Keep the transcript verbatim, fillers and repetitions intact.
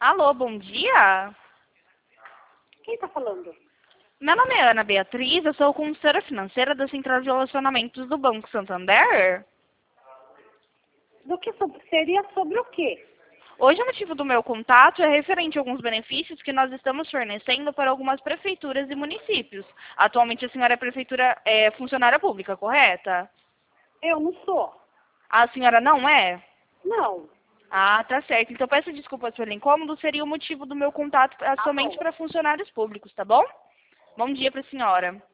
Alô, bom dia. Quem está falando? Meu nome é Ana Beatriz, eu sou consultora financeira da Central de Relacionamentos do Banco Santander. Do que sobre, seria sobre o quê? Hoje o motivo do meu contato é referente a alguns benefícios que nós estamos fornecendo para algumas prefeituras e municípios. Atualmente a senhora é prefeitura é funcionária pública, correta? Eu não sou. A senhora não é? Não. Ah, tá certo. Então peço desculpas pelo incômodo, seria o motivo do meu contato é, Tá somente bom. para funcionários públicos, tá bom? Bom dia para a senhora.